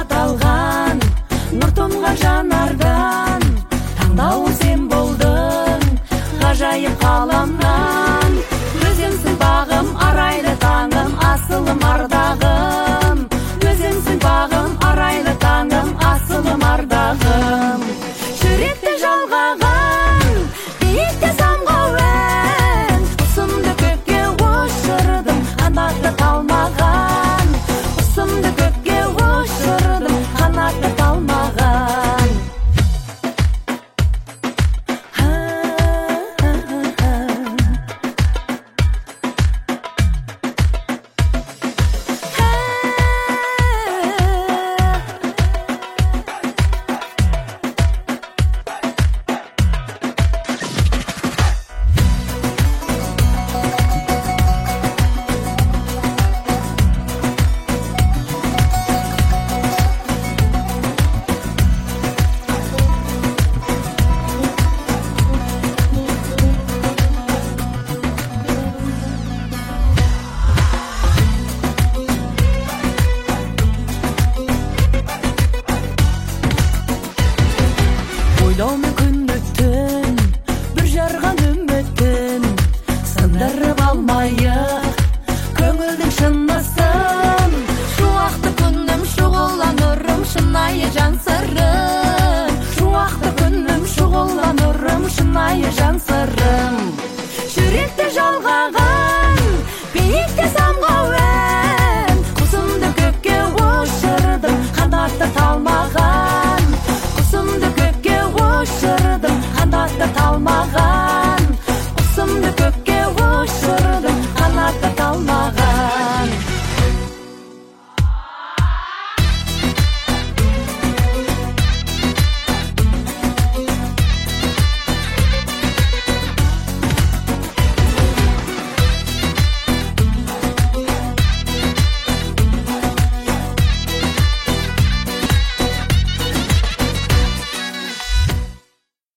аталған нұр тұнған жанардан таңдауым сен болдың ғажайып қаламнан. Өзіңсің бағым, арайлы таңым, асылым ардағым. Өзіңсің бағым, арайлы таңым, асылым ардағым. Жүректі жалғаған биікте самғау ән, құсымды көкке ұшырдым, қанаты талмаған. Құсымды көкке ұшырдым, қанаты талмаған. Ойлаумен күн өттің, бір жарған үміттің, сындырып алмайық көңілдің шынысын. Шуақты күнім, шұғыланырым, шынайы жан сырым. Шуақты күнім, шұғыланырым, шынайы жан сырым. Жүректі жалғаған биікте самғау ән, құсымды көкке ұшырдым, қанаты талмаған. Құсымды көкке ұшырдым, қанаты талмаған. Құсымды көкке